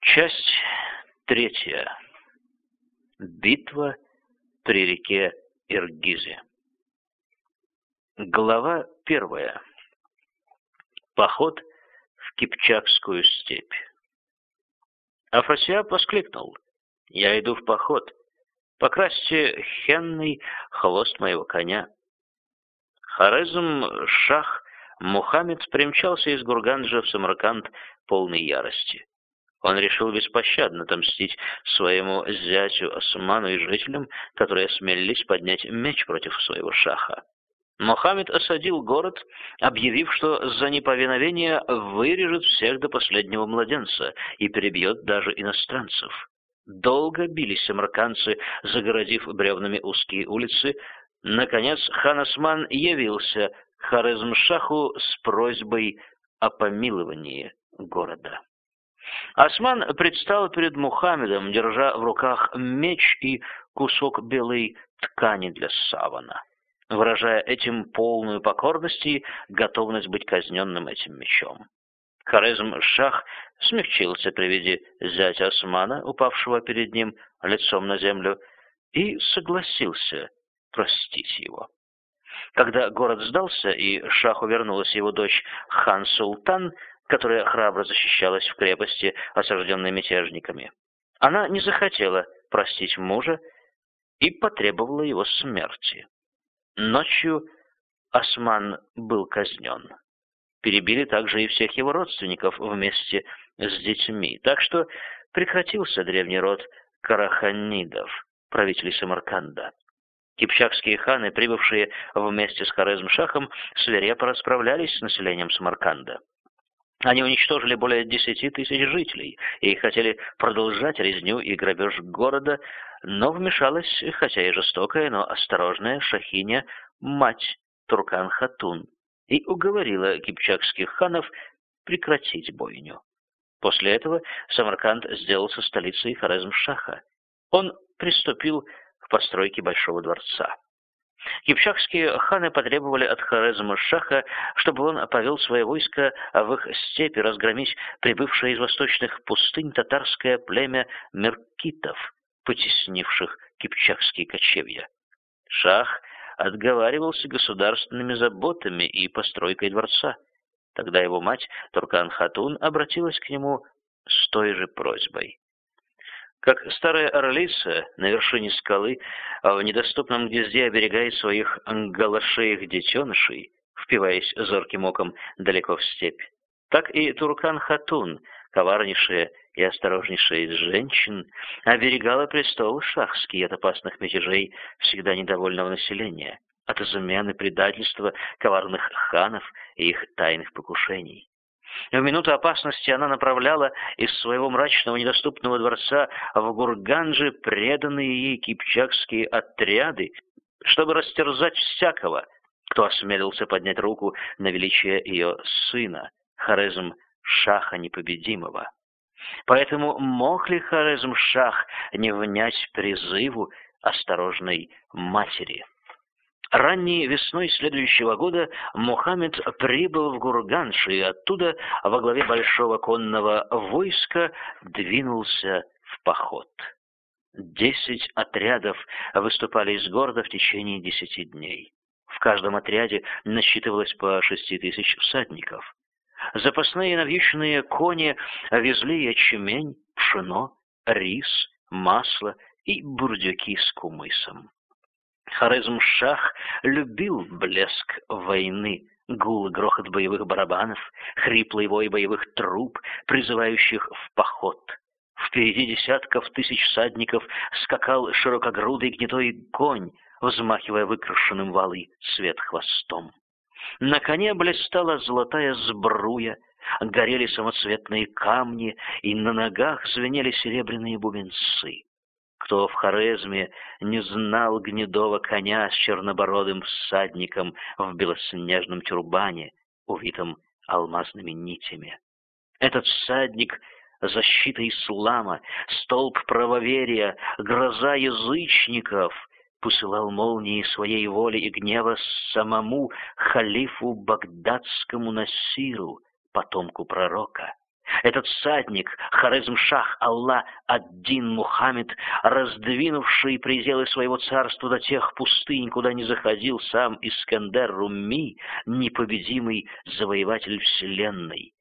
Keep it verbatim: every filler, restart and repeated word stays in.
Часть третья. Битва при реке Иргизе. Глава первая. Поход в Кипчакскую степь. Афросиаб воскликнул: «Я иду в поход. Покрасьте хенный хвост моего коня». Хорезм-Шах Мухаммед примчался из Гурганджа в Самарканд полной ярости. Он решил беспощадно отомстить своему зятю Осману и жителям, которые осмелились поднять меч против своего шаха. Мухаммед осадил город, объявив, что за неповиновение вырежет всех до последнего младенца и перебьет даже иностранцев. Долго бились самаркандцы, загородив бревнами узкие улицы. Наконец хан Осман явился к Хорезм-Шаху с просьбой о помиловании города. Осман предстал перед Мухаммедом, держа в руках меч и кусок белой ткани для савана, выражая этим полную покорность и готовность быть казненным этим мечом. Хорезм-Шах смягчился при виде зятя Османа, упавшего перед ним лицом на землю, и согласился простить его. Когда город сдался и шаху вернулась его дочь Хан-Султан, которая храбро защищалась в крепости, осажденной мятежниками, она не захотела простить мужа и потребовала его смерти. Ночью Осман был казнен. Перебили также и всех его родственников вместе с детьми, так что прекратился древний род Караханидов, правителей Самарканда. Кипчакские ханы, прибывшие вместе с Хорезм-Шахом, свирепо расправлялись с населением Самарканда. Они уничтожили более десяти тысяч жителей и хотели продолжать резню и грабеж города, но вмешалась, хотя и жестокая, но осторожная шахиня, мать Туркан-Хатун, и уговорила кипчакских ханов прекратить бойню. После этого Самарканд сделался столицей Хорезм-Шаха. Он приступил к постройке большого дворца. Кипчакские ханы потребовали от Хорезм-Шаха, чтобы он повел свои войска в их степи разгромить прибывшее из восточных пустынь татарское племя меркитов, потеснивших кипчакские кочевья. Шах отговаривался государственными заботами и постройкой дворца. Тогда его мать Туркан-Хатун обратилась к нему с той же просьбой. Как старая орлица на вершине скалы в недоступном гнезде оберегает своих галашеих детенышей, впиваясь зорким оком далеко в степь, так и Туркан-Хатун, коварнейшая и осторожнейшая из женщин, оберегала престол шахский от опасных мятежей всегда недовольного населения, от измен и предательства коварных ханов и их тайных покушений. В минуту опасности она направляла из своего мрачного недоступного дворца в Гурганджи преданные ей кипчакские отряды, чтобы растерзать всякого, кто осмелился поднять руку на величие ее сына, Хорезм-Шаха Непобедимого. Поэтому мог ли Хорезм-Шах не внять призыву осторожной матери? Ранней весной следующего года Мухаммед прибыл в Гургандж и оттуда во главе большого конного войска двинулся в поход. Десять отрядов выступали из города в течение десяти дней. В каждом отряде насчитывалось по шести тысяч всадников. Запасные навьюченные кони везли ячмень, пшено, рис, масло и бурдюки с кумысом. Хорезм-Шах любил блеск войны, гул и грохот боевых барабанов, хриплый вой боевых труб, призывающих в поход. Впереди десятков тысяч всадников скакал широкогрудый гнедой конь, взмахивая выкрашенным в алый цвет хвостом. На коне блистала золотая сбруя, горели самоцветные камни, и на ногах звенели серебряные бубенцы. Кто в Хорезме не знал гнедого коня с чернобородым всадником в белоснежном тюрбане, увитом алмазными нитями? Этот всадник — защита ислама, столб правоверия, гроза язычников — посылал молнии своей воли и гнева самому халифу багдадскому Насиру, потомку пророка. Этот всадник, Хорезм-Шах Аллах ад-Дин Мухаммед, раздвинувший пределы своего царства до тех пустынь, куда не заходил сам Искандер Румми, непобедимый завоеватель вселенной.